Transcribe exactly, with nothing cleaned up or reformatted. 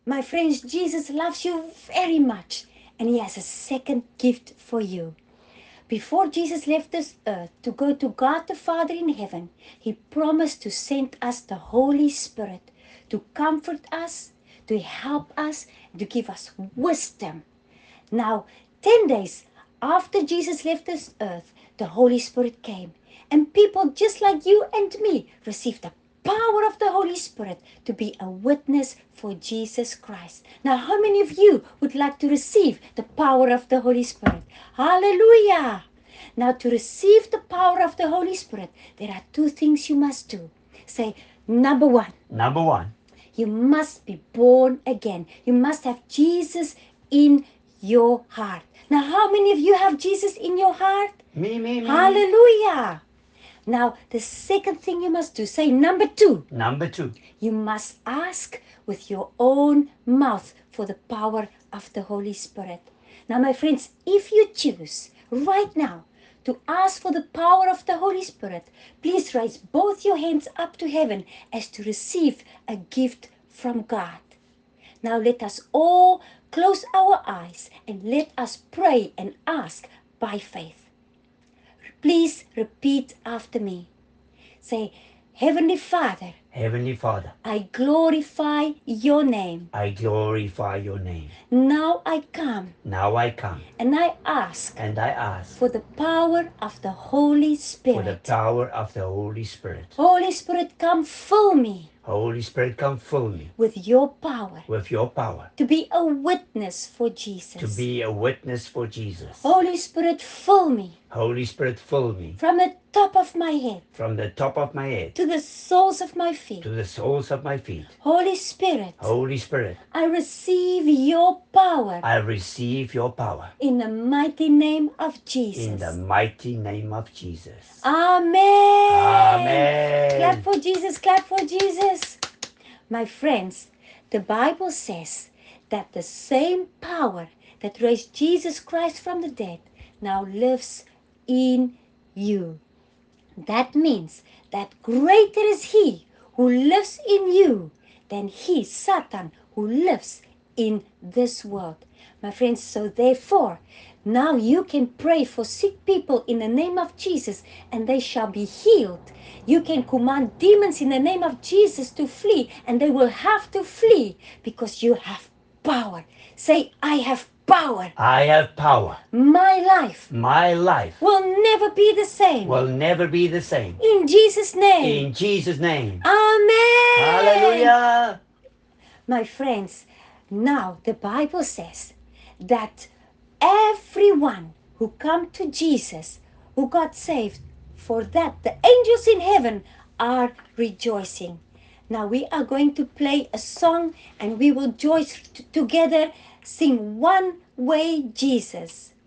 My friends, Jesus loves you very much, and he has a second gift for you. Before Jesus left this earth to go to God the Father in heaven, he promised to send us the Holy Spirit to comfort us, to help us, to give us wisdom. Now, ten days after Jesus left this earth, the Holy Spirit came, and people just like you and me received the power of the Holy Spirit to be a witness for Jesus Christ. Now, how many of you would like to receive the power of the Holy Spirit? Hallelujah! Now, to receive the power of the Holy Spirit, there are two things you must do. Say, number one. Number one. You must be born again. You must have Jesus in your heart. Now, how many of you have Jesus in your heart? Me, me, me. Hallelujah. Now, the second thing you must do, say number two. Number two. You must ask with your own mouth for the power of the Holy Spirit. Now, my friends, if you choose right now to ask for the power of the Holy Spirit, please raise both your hands up to heaven as to receive a gift from God. Now let us all close our eyes and let us pray and ask by faith. Please repeat after me. Say, Heavenly Father, Heavenly Father, I glorify your name. I glorify your name. Now I come Now I come and I ask and I ask for the power of the Holy for the Spirit. power of the Holy Spirit. Holy Spirit, come fill me Holy Spirit, come fill me with your power with your power to be a witness for Jesus. to be a witness for Jesus. Holy Spirit, fill me Holy Spirit, fill me from the top of my head from the top of my head to the soles of my feet. to the soles of my feet. Holy Spirit, Holy Spirit, I receive your power I receive your power in the mighty name of Jesus. in the mighty name of Jesus. Amen. Amen. Clap for Jesus, clap for Jesus. My friends, the Bible says that the same power that raised Jesus Christ from the dead now lives in you. That means that greater is he who lives in you than he, Satan, who lives in this world. My friends, so therefore, now you can pray for sick people in the name of Jesus and they shall be healed. You can command demons in the name of Jesus to flee and they will have to flee because you have power. Say, I have power. I have power. My life My life will never be the same. will never be the same. In Jesus' name. In Jesus' name. Amen. Hallelujah. My friends, now the Bible says that everyone who come to Jesus, who got saved, for that the angels in heaven are rejoicing. Now we are going to play a song and we will join t- together, sing One Way Jesus.